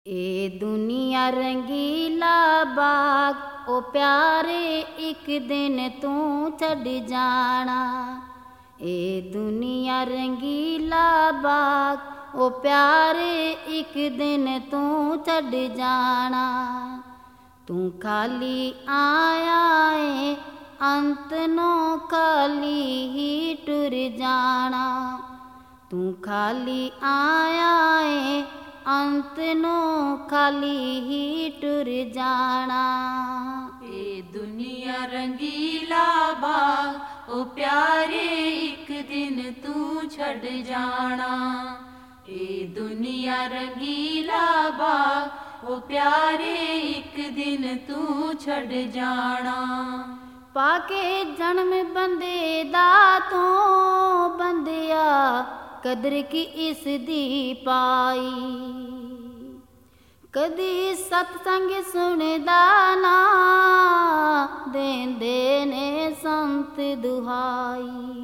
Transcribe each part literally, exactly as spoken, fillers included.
ए दुनिया रंगीला बाग ओ प्यारे एक दिन तू छड़ जाना। ए दुनिया रंगीला बाग ओ प्यारे एक दिन तू छड़ जाना। तू खाली आया है अंत नो खाली ही टुर जाना। तू खाली आया है अंत नो खाली ही टुर जाना। ए दुनिया रंगीला बाग ओ प्यारे एक दिन तू छड़ जाना। ए दुनिया रंगीला बाग ओ प्यारे एक दिन तू छड़ जाना। पाके जन्म बंदे दा तो बंदिया कदर की इस दी पाई। कदी सत्संग सुनदा ना देंदे ने संत दुहाई।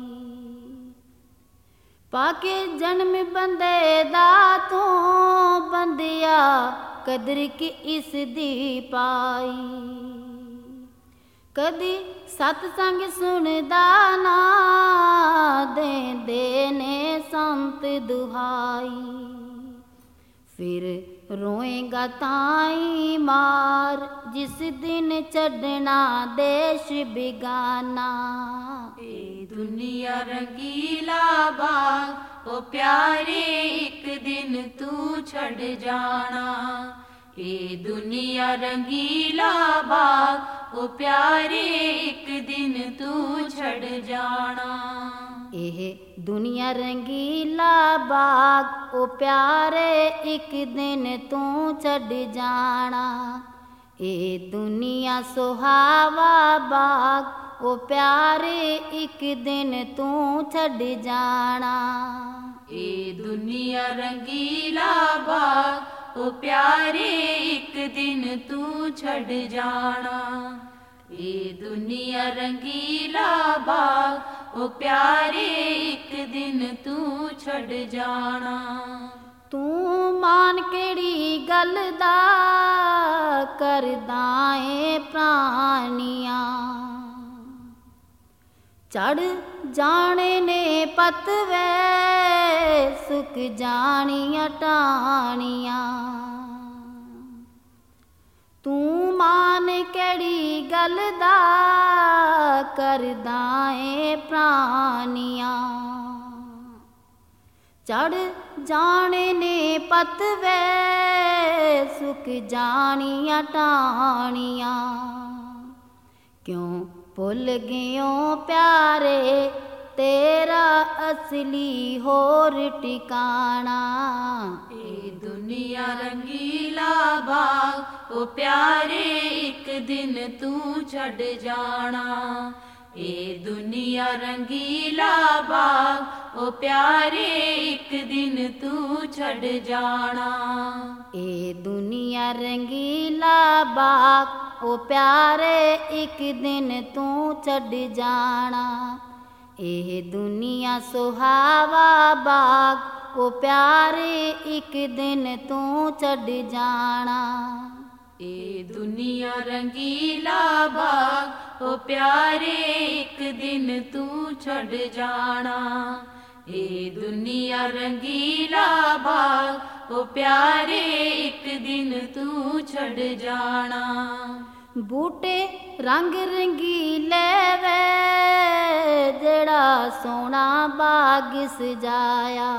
पाके जन्म बंदे दा तो बंदिया कदर की इस दी पाई। कदी सत्संग सुनदा ना देंदे ने संत दुहाई। फिर रोएगा ताई मार जिस दिन छड़ना देश बिगाना। ए दुनिया रंगीला बाग ओ प्यारे एक दिन तू छड़ जाना। ए दुनिया रंगीला बाग ओ प्यारे एक दिन तू छड़ जाना। एह दुनिया रंगीला बाग ओ प्यारे एक दिन तू छड़ जाना। ए दुनिया सुहावा बाग ओ प्यारे एक दिन तू छड़ जाना। ए दुनिया रंगीला बाग ओ प्यारे एक दिन तू छड़ जाना। ए दुनिया रंगीला बाग ओ प्यारे एक दिन तू छड़ जाना। तू मान केड़ी गल दा करदा ए प्राणिया। चढ़ जाने ने पतवे सुख जानिया टानिया। तू मान केड़ी गल दा करदा ए प्राणिया। चढ़ जाने ने पतवे सुख जानिया टानिया। क्यों भुल गयो प्यारे तेरा असली होर ठिकाना। ए दुनिया रंगीला बाग ओ प्यारे एक दिन तू छड़ जाना। ए दुनिया रंगीला बाग ओ प्यारे एक दिन तू छड़ जाना। ए दुनिया रंगीला बाग ओ प्यारे एक दिन तू छड़ जाना। ए दुनिया सुहावा बाग ओ प्यारे एक दिन तू छड़ जाना। ए दुनिया रंगीला बाग ओ प्यारे एक दिन तू छड़ जाना। ए दुनिया रंगीला बाग ओ प्यारे एक दिन तू छड़ जाना। बूटे रंग रंगीले वे जेड़ा सोना बाग सजाया।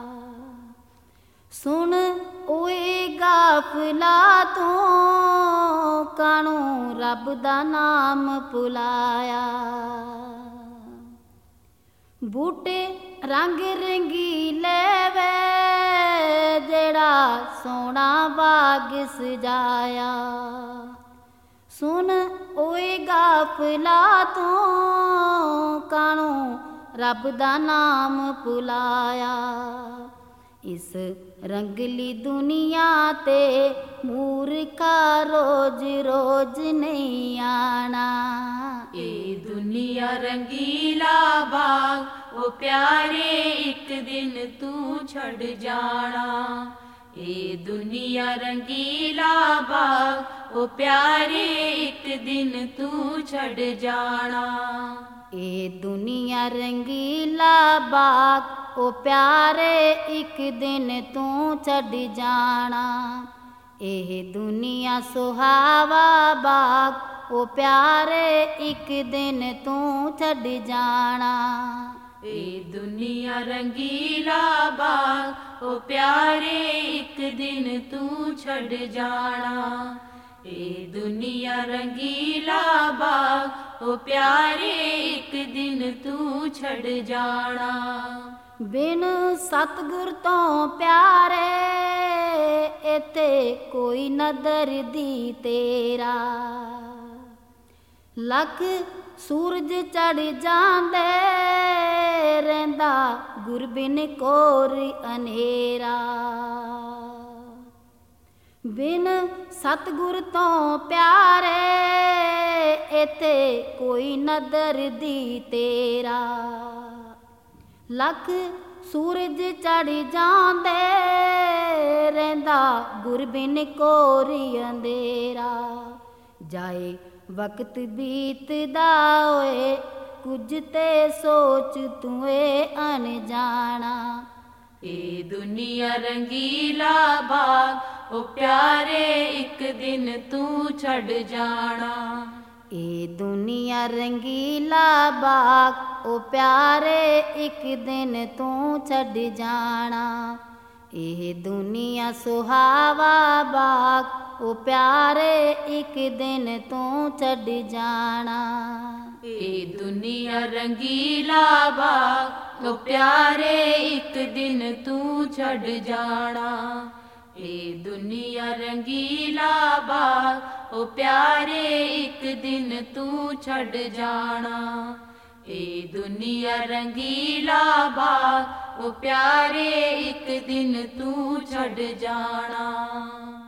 सुन ओए गाफला तू कानू रब दा नाम भुलाया। बूटे रंग रंगीले वे जेड़ा सोना बाग सजाया। सुन ओए गाफला तू कानू रब दा नाम भुलाया। इस रंगली दुनिया ते मूर्खा रोज रोज नहीं आना। ए दुनिया रंगीला बाग ओ प्यारे एक दिन तू छड़ जाना। ये दुनिया रंगीला बाग ओ प्यारे एक दिन तू छड़ जाना। ये दुनिया रंगीला बाग ओ प्यारे एक दिन तू छड़ जाना। ਇਹ ਦੁਨੀਆ ਸੁਹਾਵਾ ਬਾਗ ਉਹ ਪਿਆਰੇ ਇੱਕ ਦਿਨ ਤੂੰ ਛੱਡ ਜਾਣਾ। ਇਹ ਦੁਨੀਆ ਰੰਗੀਲਾ ਬਾਗ ਉਹ ਪਿਆਰੇ ਇੱਕ ਦਿਨ ਤੂੰ ਛੱਡ ਜਾਣਾ। ਇਹ ਦੁਨੀਆ ਰੰਗੀਲਾ ਬਾਗ ਉਹ ਪਿਆਰੇ ਇੱਕ ਦਿਨ ਤੂੰ ਛੱਡ ਜਾਣਾ। ਬਿਨ ਸਤਿਗੁਰ ਤੋਂ ਪਿਆਰੇ ਇੱਥੇ ਕੋਈ ਨਦਰ ਦੀ ਤੇਰਾ। ਲੱਖ ਸੂਰਜ ਚੜ ਜਾਂਦੇ ਰਹਿੰਦਾ ਗੁਰ ਬਿਨ ਕੋਰ ਅਨੇਰਾ। ਬਿਨ ਸਤਿਗੁਰ ਤੋਂ ਪਿਆਰੇ ਇੱਥੇ ਕੋਈ ਨਦਰ ਦੀ ਤੇਰਾ। ਲੱਖ ਸੂਰਜ ਚੜ ਜਾਂਦੇ ਰਹਿੰਦਾ ਗੁਰ ਬਿਨ ਕੋਰੀ ਅੰਧੇਰਾ। ਜਾਏ ਵਕਤ ਬੀਤਦਾ ਹੋਏ ਕੁਝ ਤੇ ਸੋਚ ਤੂੰ ਏ ਅਣਜਾਣਾ। ਇਹ ਦੁਨੀਆ ਰੰਗੀਲਾ ਬਾਗ ਉਹ ਪਿਆਰੇ ਇੱਕ ਦਿਨ ਤੂੰ ਛੱਡ ਜਾਣਾ। ਇਹ ਦੁਨੀਆ ਰੰਗੀਲਾ ਬਾਗ ਉਹ ਪਿਆਰੇ ਇੱਕ ਦਿਨ ਤੂੰ ਛੱਡ ਜਾਣਾ। ਇਹ ਦੁਨੀਆ ਸੁਹਾਵਾ ਬਾਗ ਉਹ ਪਿਆਰੇ ਇੱਕ ਦਿਨ ਤੂੰ ਛੱਡ ਜਾਣਾ। ਇਹ ਦੁਨੀਆ ਰੰਗੀਲਾ ਬਾਗ ਉਹ ਪਿਆਰੇ ਇੱਕ ਦਿਨ ਤੂੰ ਛੱਡ ਜਾਣਾ। ਇਹ ਦੁਨੀਆ ਰੰਗੀਲਾ ਬਾਗ ਉਹ ਪਿਆਰੇ ਇੱਕ ਦਿਨ ਤੂੰ ਛੱਡ ਜਾਣਾ। ਇਹ ਦੁਨੀਆ ਰੰਗੀਲਾ ਬਾਗ ਉਹ ਪਿਆਰੇ ਇੱਕ ਦਿਨ ਤੂੰ ਛੱਡ ਜਾਣਾ।